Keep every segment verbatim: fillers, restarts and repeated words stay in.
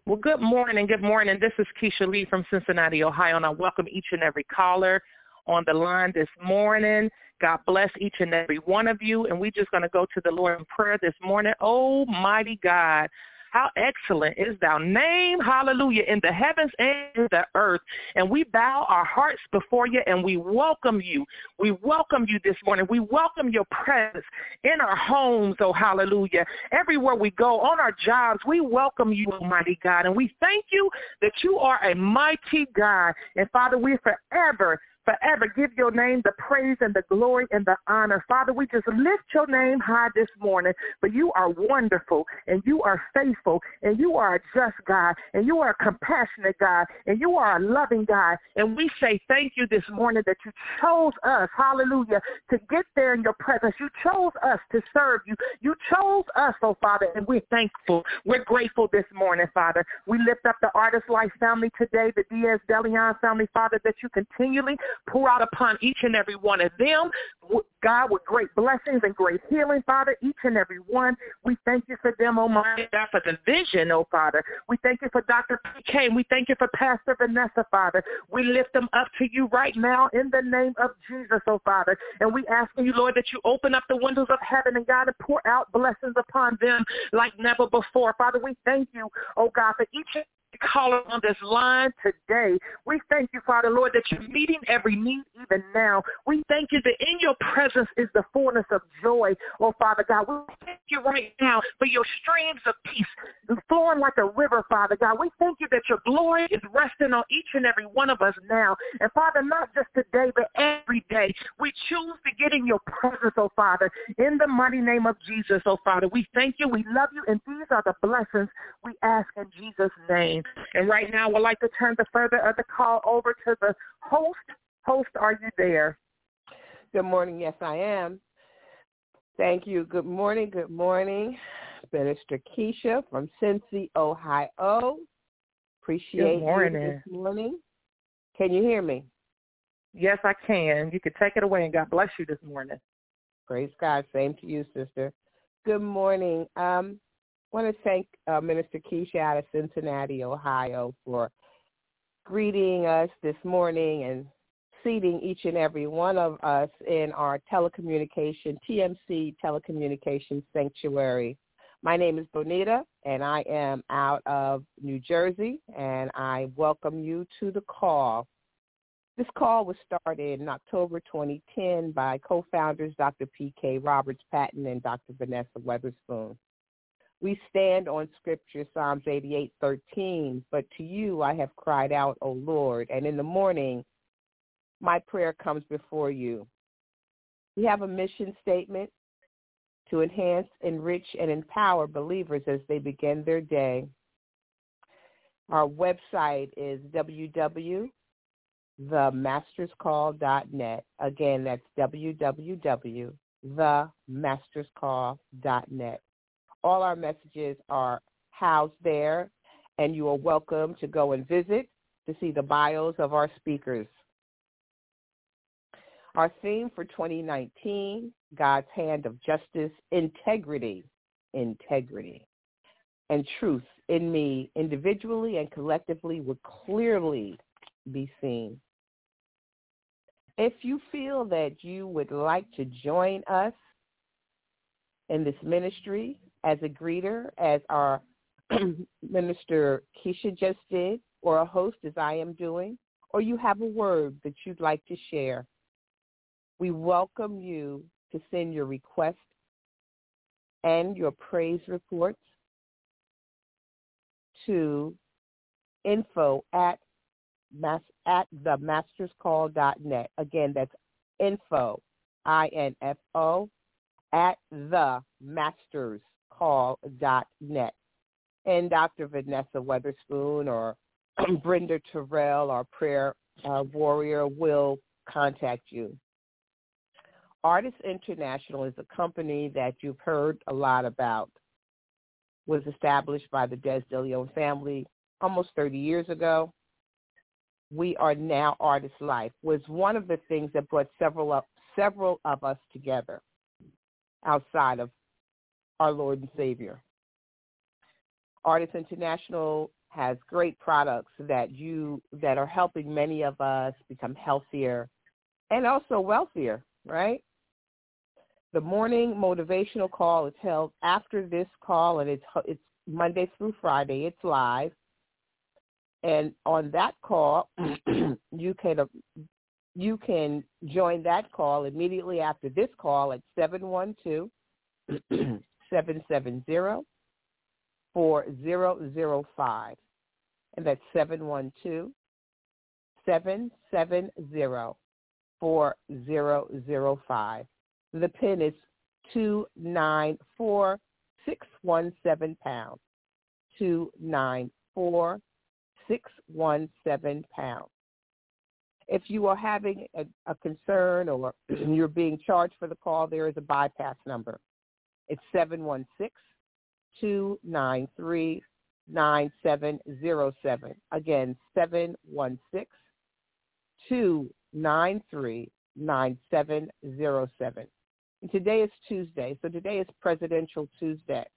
Well, good morning. Good morning. This is Keisha Lee from Cincinnati, Ohio, and I welcome each and every caller on the line this morning. God bless each and every one of you, and we're just going to go to the Lord in prayer this morning. Almighty God, how excellent is thy name, hallelujah, in the heavens and in the earth. And we bow our hearts before you, and we welcome you. We welcome you this morning. We welcome your presence in our homes, oh hallelujah. Everywhere we go, on our jobs, we welcome you, Almighty God. And we thank you that you are a mighty God. And Father, we forever Forever give your name the praise and the glory and the honor. Father, we just lift your name high this morning, for you are wonderful and you are faithful and you are a just God and you are a compassionate God and you are a loving God. And we say thank you this morning that you chose us, hallelujah, to get there in your presence. You chose us to serve you. You chose us, oh Father, and we're thankful. We're grateful this morning, Father. We lift up the Artist Life family today, the Diaz DeLeon family, Father, that you continually pour out upon each and every one of them, God, with great blessings and great healing, Father, each and every one. We thank you for them, Almighty God, for the vision, oh Father. We thank you for Doctor P K, and we thank you for Pastor Vanessa, Father. We lift them up to you right now in the name of Jesus, oh Father. And we ask you, Lord, that you open up the windows of heaven and God, and pour out blessings upon them like never before. Father, we thank you, oh God, for each and caller on this line today. We thank you, Father, Lord, that you're meeting every need even now. We thank you that in your presence is the fullness of joy, oh Father God. We thank you right now for your streams of peace flowing like a river, Father God. We thank you that your glory is resting on each and every one of us now. And Father, not just today, but every day, we choose to get in your presence, oh Father, in the mighty name of Jesus, oh Father. We thank you, we love you, and these are the blessings we ask in Jesus' name. And right now, we'd like to turn the further of the call over to the host. Host, are you there? Good morning. Yes, I am. Thank you. Good morning. Good morning. Minister Keisha from Cincy, Ohio. Appreciate Good morning. you this morning. Can you hear me? Yes, I can. You can take it away, and God bless you this morning. Praise God. Same to you, sister. Good morning. Um, I want to thank uh, Minister Keisha out of Cincinnati, Ohio, for greeting us this morning and seating each and every one of us in our telecommunication, T M C Telecommunications Sanctuary. My name is Bonita, and I am out of New Jersey, and I welcome you to the call. This call was started in October twenty ten by co-founders Doctor P K Roberts Patton and Doctor Vanessa Weatherspoon. We stand on Scripture, Psalms eighty-eight thirteen, but to you I have cried out, O Lord, and in the morning my prayer comes before you. We have a mission statement to enhance, enrich, and empower believers as they begin their day. Our website is w w w dot the masters call dot net. Again, that's w w w dot the masters call dot net. All our messages are housed there, and you are welcome to go and visit to see the bios of our speakers. Our theme for twenty nineteen, God's hand of justice, integrity, integrity, and truth in me individually and collectively will clearly be seen. If you feel that you would like to join us in this ministry as a greeter, as our Minister Keisha just did, or a host as I am doing, or you have a word that you'd like to share, we welcome you to send your request and your praise reports to info at Mas- at the masters call dot net. Again, that's info, I N F O, at the masters call dot net. And Doctor Vanessa Weatherspoon or Brenda Terrell, our prayer uh, warrior, will contact you. Artists International is a company that you've heard a lot about. Was established by the Des DeLeon family almost thirty years ago. We are now Artist Life, was one of the things that brought several of, several of us together outside of our Lord and Savior. Artists International has great products that you that are helping many of us become healthier and also wealthier, right? The morning motivational call is held after this call, and it's it's Monday through Friday. It's live, and on that call, you can you can join that call immediately after this call at seven one two, seven seven zero, four zero zero five, and that's seven one two, seven seven zero, four zero zero five. The PIN is two nine four six one seven pound, two nine four six one seven pound. If you are having a, a concern or you're being charged for the call, there is a bypass number. It's seven one six, two nine three, nine seven zero seven. Again, seven one six, two nine three, nine seven zero seven. And today is Tuesday, so today is Presidential Tuesday.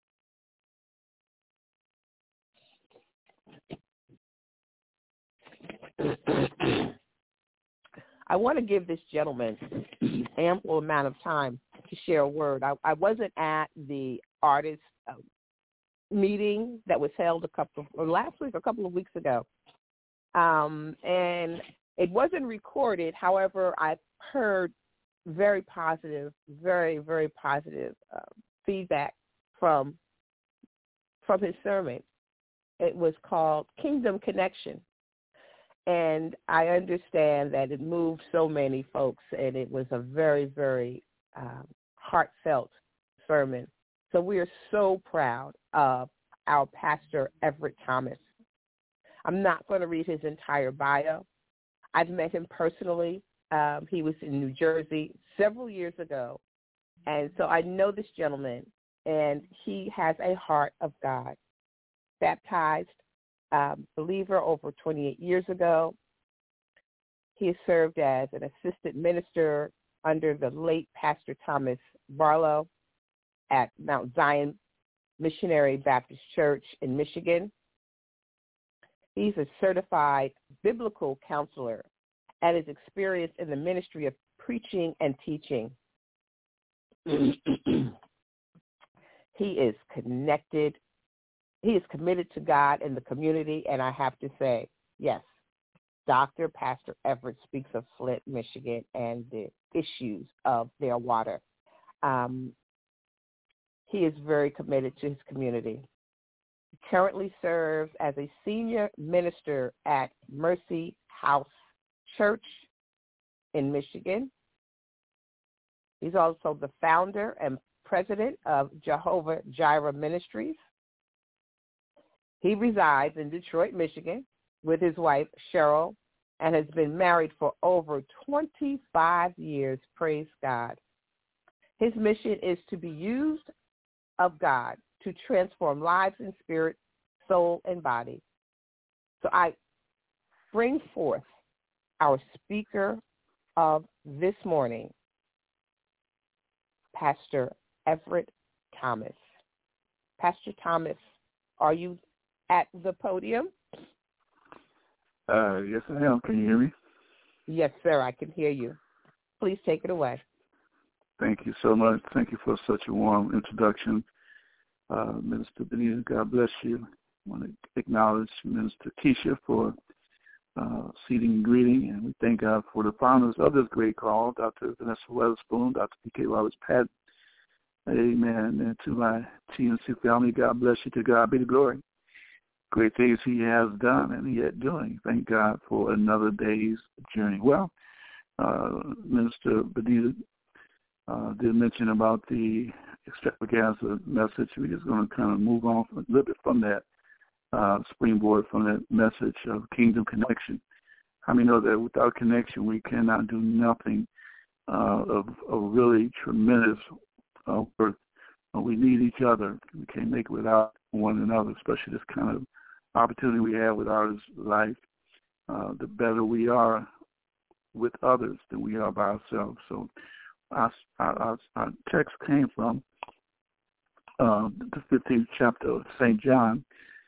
I want to give this gentleman ample amount of time to share a word. I, I wasn't at the artist uh, meeting that was held a couple of, or last week, a couple of weeks ago, um, and it wasn't recorded. However, I heard very positive, very, very positive uh, feedback from from his sermon. It was called Kingdom Connection. And I understand that it moved so many folks, and it was a very, very um, heartfelt sermon. So we are so proud of our pastor, Everett Thomas. I'm not going to read his entire bio. I've met him personally. Um, he was in New Jersey several years ago. And so I know this gentleman, and he has a heart of God. Baptized um, believer over twenty-eight years ago. He has served as an assistant minister under the late Pastor Thomas Barlow at Mount Zion Missionary Baptist Church in Michigan. He's a certified biblical counselor and is experienced in the ministry of preaching and teaching. He is connected. He is committed to God and the community, and I have to say, yes, Doctor Pastor Everett speaks of Flint, Michigan, and the issues of their water. Um, he is very committed to his community. He currently serves as a senior minister at Mercy House Church in Michigan. He's also the founder and president of Jehovah Jireh Ministries. He resides in Detroit, Michigan, with his wife, Cheryl, and has been married for over twenty-five years. Praise God. His mission is to be used of God to transform lives in spirit, soul, and body. So I bring forth our speaker of this morning, Pastor Everett Thomas. Pastor Thomas, are you at the podium? Uh, yes, I am. Can you hear me? Yes, sir, I can hear you. Please take it away. Thank you so much. Thank you for such a warm introduction. Uh, Minister Benita, God bless you. I want to acknowledge Minister Keisha for uh, seating and greeting, and we thank God for the founders of this great call, Doctor Vanessa Weatherspoon, Doctor P K Roberts-Patton. Amen. And to my T N C family, God bless you. To God be the glory. Great things he has done and yet doing. Thank God for another day's journey. Well, uh, Minister Benita uh, did mention about the extravaganza message. We're just going to kind of move on a little bit from that uh, springboard, from that message of kingdom connection. How many know that without connection we cannot do nothing uh, of, of really tremendous uh, worth? Uh, we need each other. We can't make it without one another, especially this kind of opportunity we have with our life. Uh, the better we are with others than we are by ourselves. So our, our, our text came from uh, the fifteenth chapter of Saint John,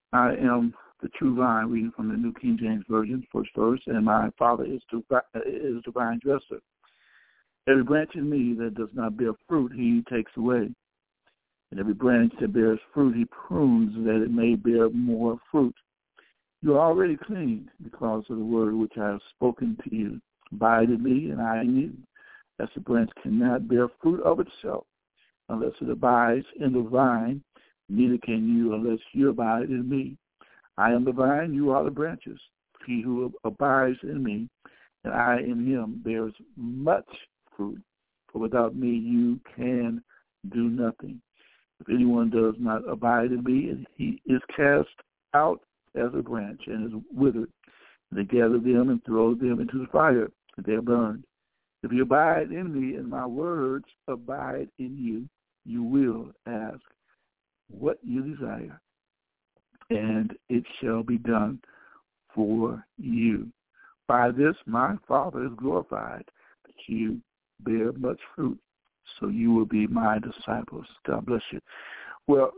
I am the true vine, reading from the New King James Version, first verse, and my Father is the is the vine dresser. Every branch in me that does not bear fruit, he takes away. And every branch that bears fruit, he prunes that it may bear more fruit. You are already clean because of the word which I have spoken to you. Abide in me, and I in you. As the branch cannot bear fruit of itself unless it abides in the vine, neither can you unless you abide in me. I am the vine, you are the branches. He who abides in me, and I in him, bears much fruit. For without me you can do nothing. If anyone does not abide in me, he is cast out as a branch and is withered. They gather them and throw them into the fire, and they are burned. If you abide in me and my words abide in you, you will ask what you desire, and it shall be done for you. By this my Father is glorified, that you bear much fruit, so you will be my disciples. God bless you. Well,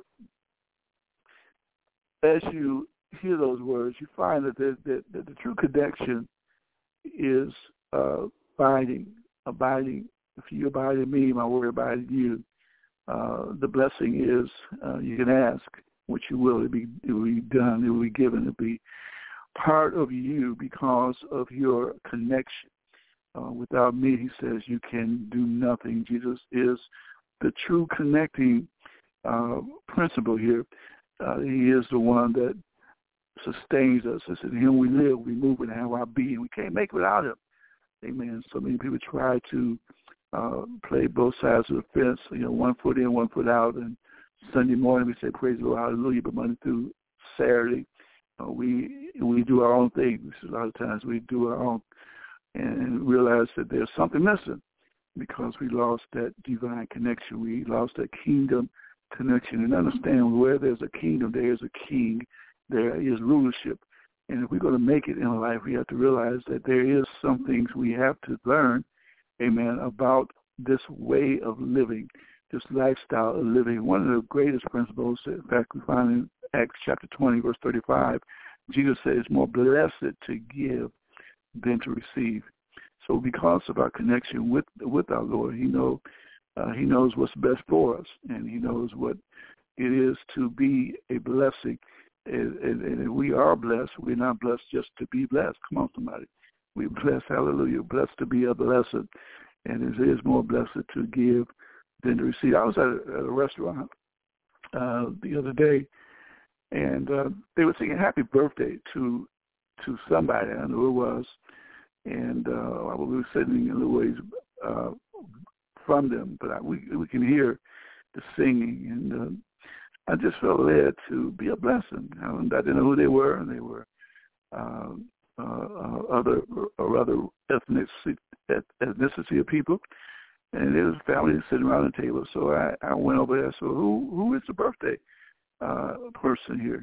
as you hear those words, you find that the, that, that the true connection is uh, abiding, abiding. If you abide in me, my word abide in you. Uh, the blessing is uh, you can ask what you will. It will be, it will be done. It will be given. It will be part of you because of your connection. Uh, without me, he says, you can do nothing. Jesus is the true connecting uh, principle here. Uh, he is the one that sustains us. It's in him we live, we move, and have our being. We can't make it without him. Amen. So many people try to uh, play both sides of the fence, you know, one foot in, one foot out. And Sunday morning we say, praise the Lord, hallelujah. But Monday through Saturday, uh, we we do our own thing. A lot of times we do our own and realize that there's something missing because we lost that divine connection. We lost that kingdom connection. And understand where there's a kingdom, there is a king, there is rulership. And if we're going to make it in life, we have to realize that there is some things we have to learn, amen, about this way of living, this lifestyle of living. One of the greatest principles, in fact, we find in Acts chapter twenty, verse thirty-five, Jesus says it's more blessed to give than to receive. So because of our connection with with our Lord, he know uh, he knows what's best for us, and he knows what it is to be a blessing. And, and, and we are blessed. We're not blessed just to be blessed. Come on, somebody. We're blessed, hallelujah, blessed to be a blessing. And it is more blessed to give than to receive. I was at a, at a restaurant uh, the other day, and uh, they were singing happy birthday to to somebody. I don't know who it was. And uh, we were sitting a little ways uh, from them, but I, we we can hear the singing. And uh, I just felt led to be a blessing. I didn't know who they were, and they were uh, uh, other or other ethnicity, ethnicity of people. And there was a family sitting around the table. So I, I went over there. So who who is the birthday uh, person here?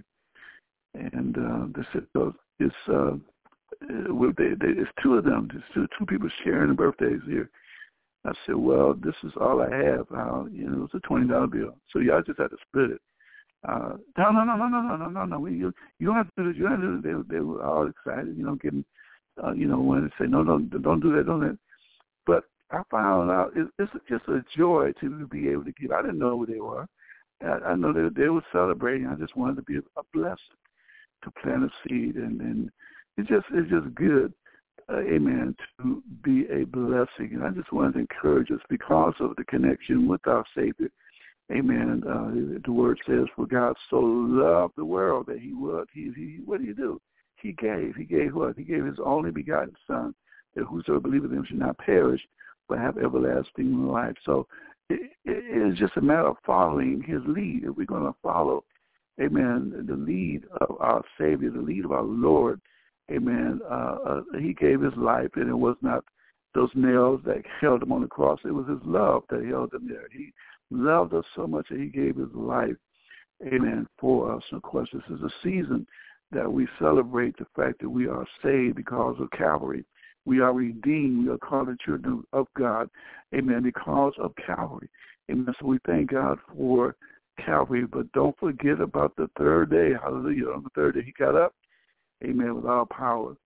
And uh, they said, oh, it's uh, they, they, it's two of them. There's two two people sharing the birthdays here. I said, well, this is all I have. Uh, you know, it's a twenty dollar bill. So y'all just have to split it. Uh, no, no, no, no, no, no, no, no, no. We, you, you don't have to do this. You don't have to do this. They, they were all excited, you know, getting, uh, you know, when they say, no, no, don't do that, don't do that. But I found out it, it's just a joy to be able to give. I didn't know who they were. I, I know they, they were celebrating. I just wanted to be a, a blessing, to plant a seed, and, and it's just it's just good, uh, amen, to be a blessing. And I just wanted to encourage us because of the connection with our Savior. Amen. Uh, the word says, for God so loved the world that he would. He, he, what did he do? He gave. He gave what? He gave his only begotten Son, that whosoever believeth in him should not perish, but have everlasting life. So it, it is just a matter of following his lead. If we're going to follow, amen, the lead of our Savior, the lead of our Lord, amen, uh, uh, he gave his life, and it was not those nails that held him on the cross. It was his love that held him there. He loved us so much that he gave his life, amen, for us. And of course, this is a season that we celebrate the fact that we are saved because of Calvary. We are redeemed. We are called the children of God, amen, because of Calvary. Amen. So we thank God for Calvary. But don't forget about the third day. Hallelujah. On the third day, he got up, amen, with all power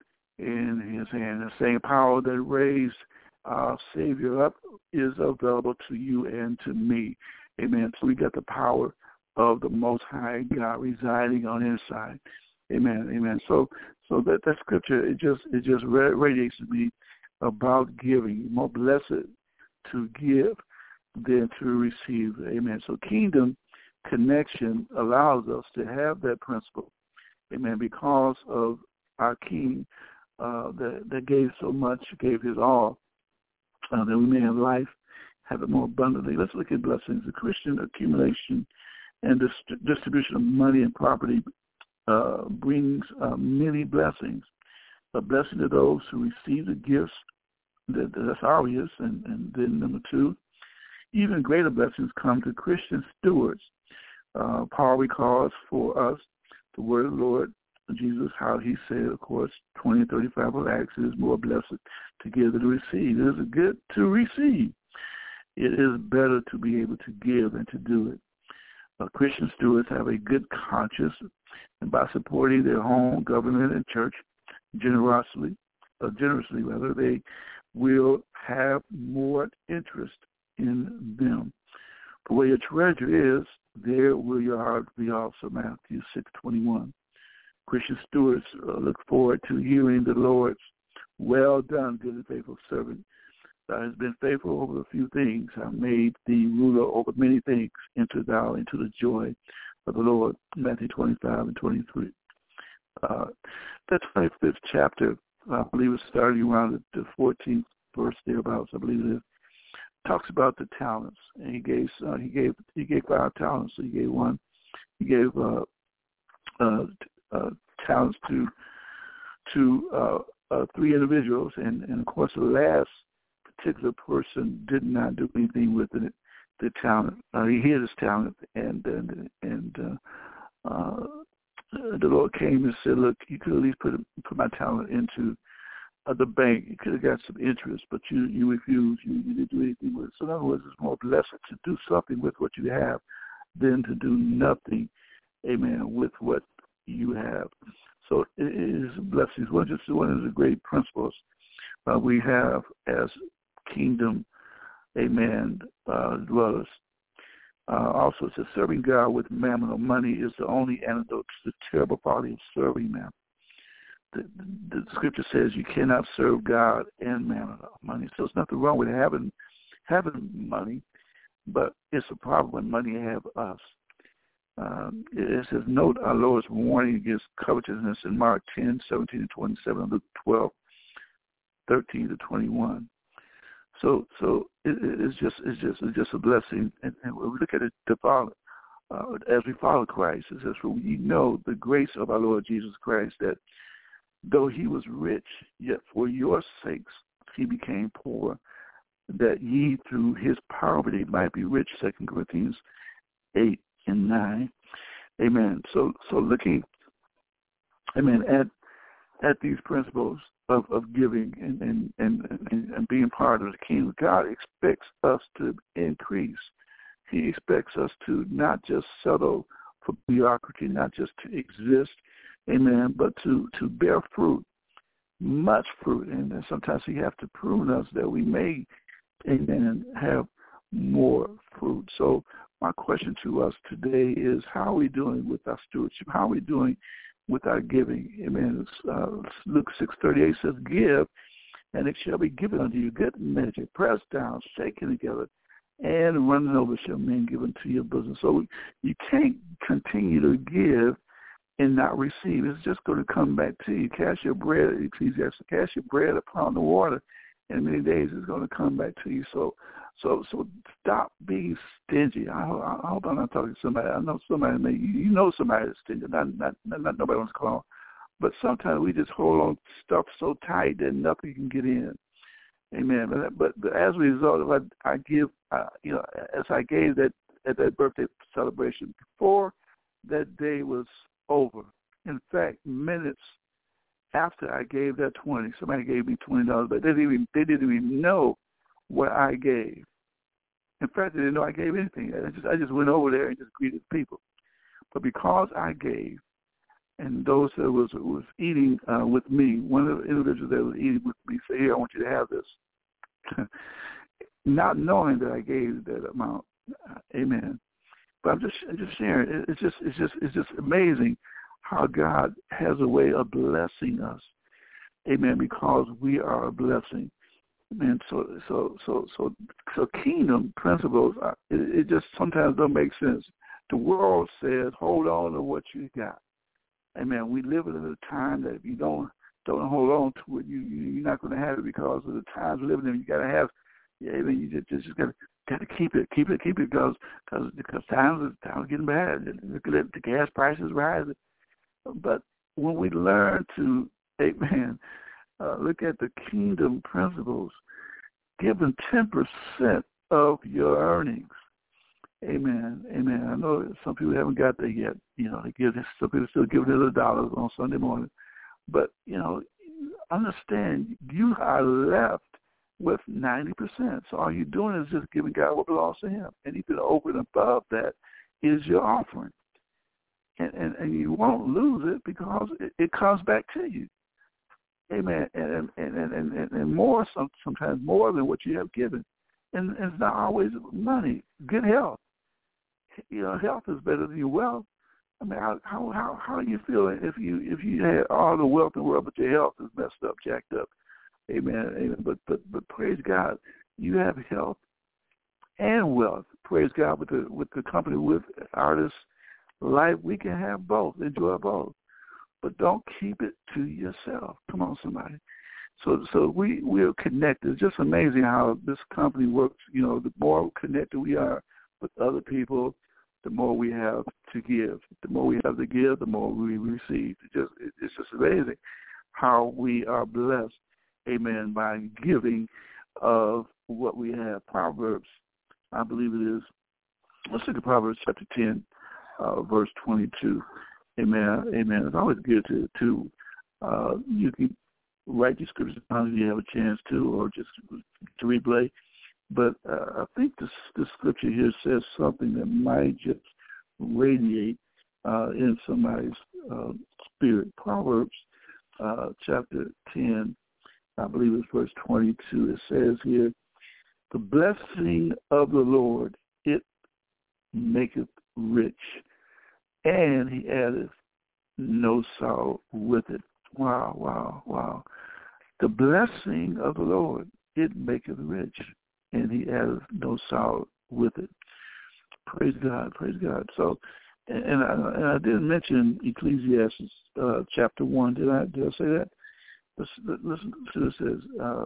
in his hand. The same power that raised our Savior up is available to you and to me. Amen. So we got the power of the Most High God residing on the inside. Amen. Amen. So so that, that scripture, it just it just radiates to me about giving. More blessed to give than to receive. Amen. So kingdom connection allows us to have that principle. Amen. Because of our King uh, that, that gave so much, gave his all, uh, that we may have life, have it more abundantly. Let's look at blessings. The Christian accumulation and dist- distribution of money and property uh, brings uh, many blessings. A blessing to those who receive the gifts, that, that's obvious. And, and then number two, even greater blessings come to Christian stewards. Uh, Paul recalls for us the word of the Lord, Jesus, how he said, of course, twenty and thirty-five of Acts, it is more blessed to give than to receive. It is good to receive. It is better to be able to give than to do it. Uh, Christian stewards have a good conscience, and by supporting their home, government, and church generously, uh, generously rather, they will have more interest in them. For where your treasure is, there will your heart be also. Matthew six twenty-one. Christian stewards uh, look forward to hearing the Lord's well done, good and faithful servant. Thou hast been faithful over a few things. I made thee ruler over many things. Enter thou into the joy of the Lord. Matthew twenty-five and twenty-three. Uh, that twenty-fifth chapter, I believe it's starting around the fourteenth verse thereabouts, I believe it is, talks about the talents. And he gave uh, he gave he gave five talents. So he gave one. He gave uh, uh, uh, talents to to uh, uh, three individuals, and, and of course the last particular person did not do anything with it, the talent. Uh, he hid his talent, and and, and uh, uh, the Lord came and said, "Look, you could at least put put my talent into uh, the bank. You could have got some interest, but you you refused. You, you didn't do anything with it. So in other words, it's more blessed to do something with what you have than to do nothing. Amen. With what you have. So it is blessings. One just one of the great principles uh, we have as kingdom, amen, uh, dwellers. Uh, also, it says serving God with mammon or money is the only antidote to the terrible poverty of serving mammon. The, the, the scripture says you cannot serve God and mammon or money. So there's nothing wrong with having having money, but it's a problem when money have us. Um, it says, note our Lord's warning against covetousness in Mark ten, seventeen, and twenty-seven, Luke twelve, thirteen to twenty-one. So, so it, it's just, it's just, it's just a blessing. And, and when we look at it to follow, uh, as we follow Christ, it says, for we know the grace of our Lord Jesus Christ, that though he was rich, yet for your sakes he became poor, that ye through his poverty might be rich. Second Corinthians eight and nine. Amen. So, so looking, amen, at at these principles of, of giving and, and, and, and, and being part of the kingdom, God expects us to increase. He expects us to not just settle for mediocrity, not just to exist, amen, but to, to bear fruit, much fruit. And sometimes he has to prune us that we may, amen, have more fruit. So my question to us today is, how are we doing with our stewardship? How are we doing with our giving? Amen. Uh, Luke six thirty-eight says, give, and it shall be given unto you. Good measure, pressed down, shaken together, and running over shall men give unto your bosom. So you can't continue to give and not receive. It's just going to come back to you. Cast your bread, Ecclesiastes, cast your bread upon the water, and many days it's going to come back to you. So So so stop being stingy. I, I hope I'm not talking to somebody. I know somebody, may, you know somebody that's stingy, not, not, not, not nobody wants to call. But sometimes we just hold on to stuff so tight that nothing can get in. Amen. But, but, but as a result, if I, I give, uh, you know, as I gave that at that birthday celebration, before that day was over, in fact, minutes after I gave that twenty, somebody gave me twenty dollars, but they didn't even, they didn't even know what I gave. In fact, they didn't know I gave anything. I just I just went over there and just greeted people. But because I gave, and those that was was eating uh, with me, one of the individuals that was eating with me said, "Here, I want you to have this," not knowing that I gave that amount. Uh, amen. But I'm just I'm just sharing. It's just it's just it's just amazing how God has a way of blessing us. Amen. Because we are a blessing. Amen. So so so so so kingdom principles. Uh, it, it just sometimes don't make sense. The world says, "Hold on to what you got." Amen. We live in a time that if you don't don't hold on to it, you, you you're not going to have it because of the times we're living in. You got to have. Yeah, amen. You just just got to got to keep it, keep it, keep it, because because because times times are getting bad. Look at the gas prices rising. But when we learn to, amen, uh, look at the kingdom principles, giving ten percent of your earnings. Amen. Amen. I know some people haven't got there yet. You know, they give some people still giving little dollars on Sunday morning. But, you know, understand you are left with ninety percent. So all you're doing is just giving God what belongs to him. And even over and above that is your offering. And, and, and you won't lose it because it, it comes back to you. Amen. And and, and, and, and more, some, sometimes more than what you have given. And, and it's not always money. Good health. You know, health is better than your wealth. I mean, how how how do you feel if you if you had all the wealth in the world, but your health is messed up, jacked up? Amen. Amen. But but but praise God, you have health and wealth. Praise God, with the with the company with Artist Life, we can have both, enjoy both. But don't keep it to yourself. Come on, somebody. So so we we're connected. It's just amazing how this company works. You know, the more connected we are with other people, the more we have to give. The more we have to give, the more we receive. It just it's just amazing how we are blessed, amen, by giving of what we have. Proverbs, I believe it is. Let's look at Proverbs chapter ten, uh, verse twenty-two. Amen. Amen. It's always good to to uh, you can write these scriptures down if you have a chance to, or just to replay. But uh, I think this, this scripture here says something that might just radiate uh, in somebody's uh, spirit. Proverbs uh, chapter ten, I believe it's verse twenty-two. It says here, "The blessing of the Lord, it maketh rich, and he addeth no sorrow with it." Wow, wow, wow. The blessing of the Lord, it maketh rich, and he addeth no sorrow with it. Praise God, praise God. So, and, and, I, and I didn't mention Ecclesiastes uh, chapter one. Did I? Did I say that? Listen, listen to this. It says uh,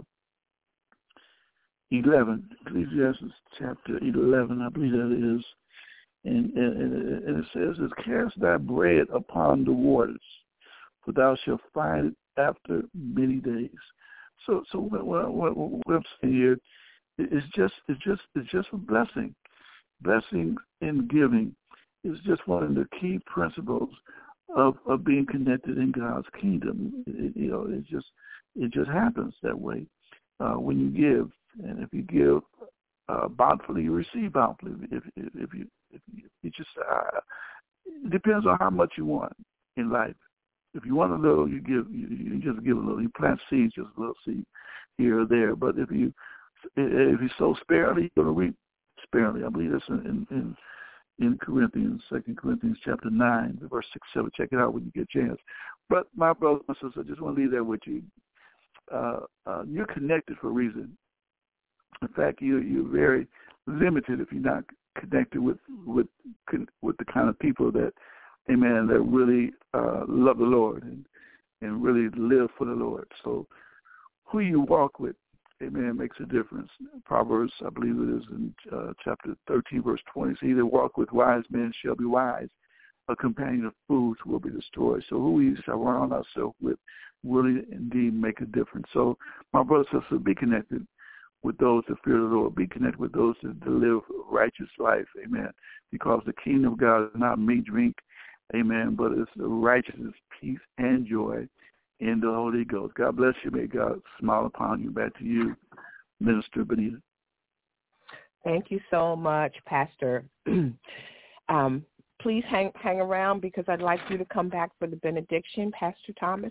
eleven. Ecclesiastes chapter eleven. I believe that is. And, and, and it says, "Cast thy bread upon the waters, for thou shalt find it after many days." So, so what, what, what, what I'm saying here is just, it's just, it's just a blessing. Blessing in giving is just one of the key principles of, of being connected in God's kingdom. It, you know, it just, it just happens that way uh, when you give, and if you give uh, bountifully, you receive bountifully. If, if, if you, if you, it just uh, it depends on how much you want in life. If you want a little, you give. You, you just give a little. You plant seeds, just a little seed here or there. But if you if you sow sparingly, you're going to reap sparingly. I believe that's in in, in Corinthians, Second Corinthians chapter nine, verse six, seven. Check it out when you get a chance. But my brothers and sisters, I just want to leave that with you. Uh, uh, you're connected for a reason. In fact, you you're very limited if you're not connected with with with the kind of people that, amen, that really uh, love the Lord and, and really live for the Lord. So who you walk with, amen, makes a difference. Proverbs, I believe it is in uh, chapter thirteen, verse twenty, "He that walk with wise men shall be wise. A companion of fools will be destroyed." So who we surround ourselves with really indeed make a difference. So my brothers and sisters, be connected with those that fear the Lord. Be connected with those that live righteous life, amen, because the kingdom of God is not meat, drink, amen, but it's the righteousness, peace, and joy in the Holy Ghost. God bless you. May God smile upon you. Back to you, Minister Benita. Thank you so much, Pastor. um, please hang hang around because I'd like you to come back for the benediction, Pastor Thomas.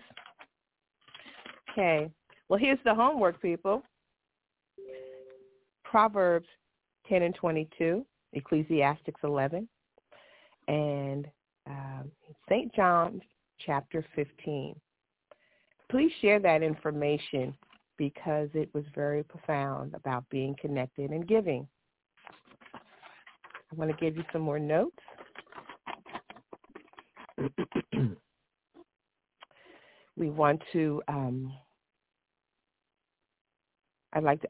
Okay. Well, here's the homework, people. Proverbs ten and twenty-two, Ecclesiastes eleven, and um, Saint John chapter fifteen. Please share that information because it was very profound about being connected and giving. I want to give you some more notes. We want to, um, I'd like to,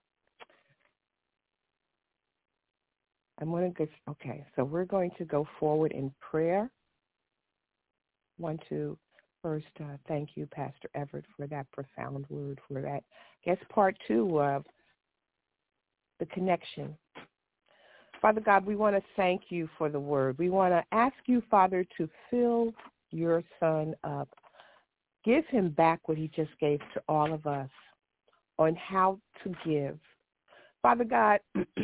I'm going to go, okay, so we're going to go forward in prayer. I want to first uh, thank you, Pastor Everett, for that profound word, for that, I guess, part two of the connection. Father God, we want to thank you for the word. We want to ask you, Father, to fill your son up. Give him back what he just gave to all of us on how to give. Father God,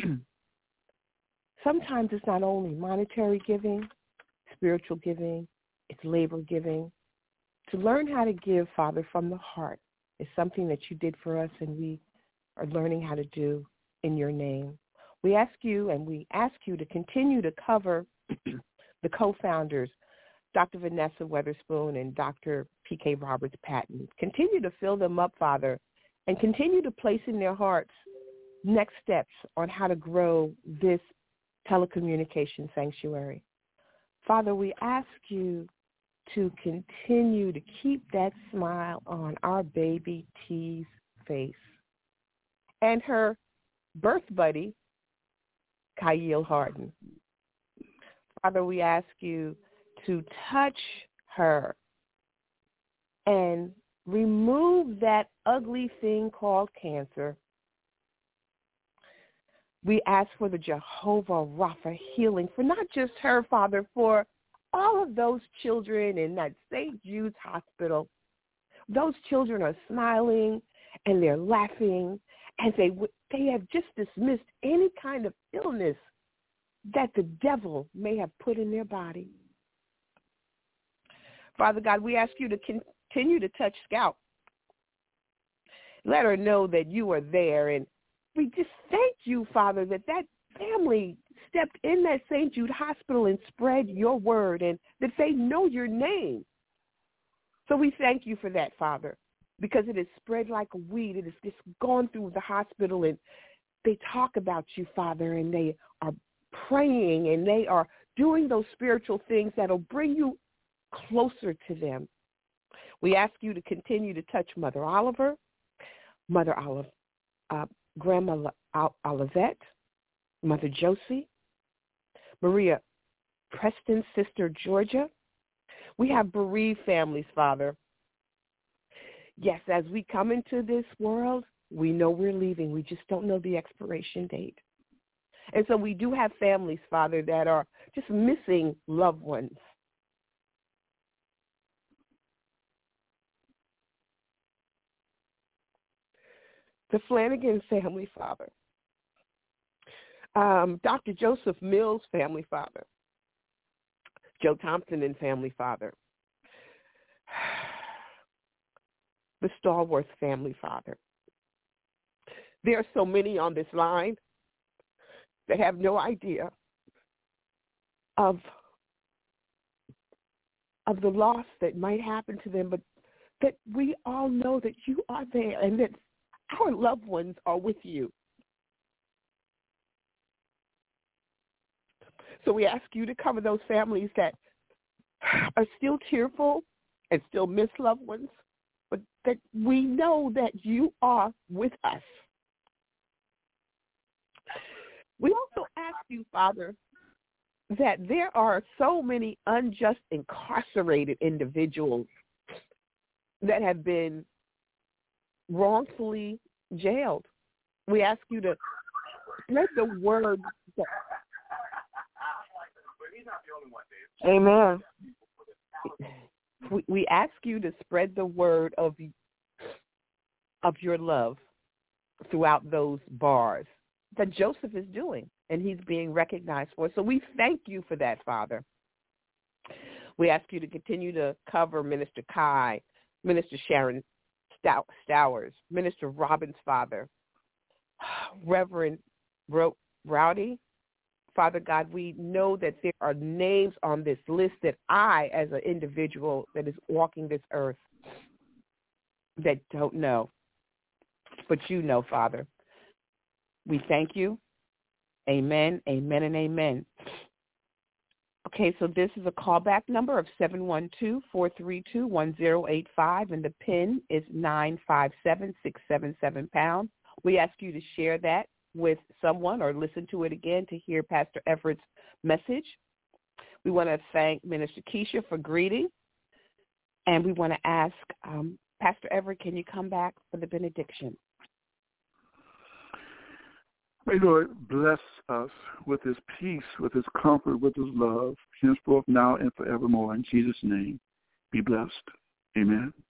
sometimes it's not only monetary giving, spiritual giving, it's labor giving. To learn how to give, Father, from the heart is something that you did for us and we are learning how to do in your name. We ask you and we ask you to continue to cover the co-founders, Doctor Vanessa Weatherspoon and Doctor P K Roberts Patton. Continue to fill them up, Father, and continue to place in their hearts next steps on how to grow this telecommunication sanctuary. Father, we ask you to continue to keep that smile on our baby T's face and her birth buddy, Kyle Harden. Father, we ask you to touch her and remove that ugly thing called cancer. We ask for the Jehovah Rapha healing for not just her, Father, for all of those children in that Saint Jude's Hospital. Those children are smiling and they're laughing and they they have just dismissed any kind of illness that the devil may have put in their body. Father God, we ask you to continue to touch Scout. Let her know that you are there. And we just thank you, Father, that that family stepped in that Saint Jude Hospital and spread your word and that they know your name. So we thank you for that, Father, because it is spread like a weed. It has just gone through the hospital and they talk about you, Father, and they are praying and they are doing those spiritual things that will bring you closer to them. We ask you to continue to touch Mother Oliver, Mother Olive, uh, Grandma Olivette, Mother Josie, Maria Preston's sister Georgia. We have bereaved families, Father. Yes, as we come into this world, we know we're leaving. We just don't know the expiration date. And so we do have families, Father, that are just missing loved ones. The Flanagan family, Father. Um, Doctor Joseph Mills family, Father. Joe Thompson and family, Father. The Stallworth family, Father. There are so many on this line that have no idea of, of the loss that might happen to them, but that we all know that you are there and that our loved ones are with you. So we ask you to cover those families that are still tearful and still miss loved ones, but that we know that you are with us. We also ask you, Father, that there are so many unjust incarcerated individuals that have been wrongfully jailed. We ask you to let the word. Amen. We, we ask you to spread the word of of your love throughout those bars. that Joseph is doing, and he's being recognized for. So we thank you for that, Father. We ask you to continue to cover Minister Kai, Minister Sharon Stowers, Minister Robin's father, Reverend Rowdy. Father God, we know that there are names on this list that I, as an individual that is walking this earth, that don't know. But you know, Father. We thank you. Amen, amen, and amen. Okay, so this is a callback number of seven one two, four three two, one zero eight five, and the PIN is nine five seven, six seven seven pound. We ask you to share that with someone or listen to it again to hear Pastor Everett's message. We want to thank Minister Keisha for greeting, and we want to ask um, Pastor Everett, can you come back for the benediction? May Lord bless us with his peace, with his comfort, with his love, henceforth, now, and forevermore. In Jesus' name, be blessed. Amen.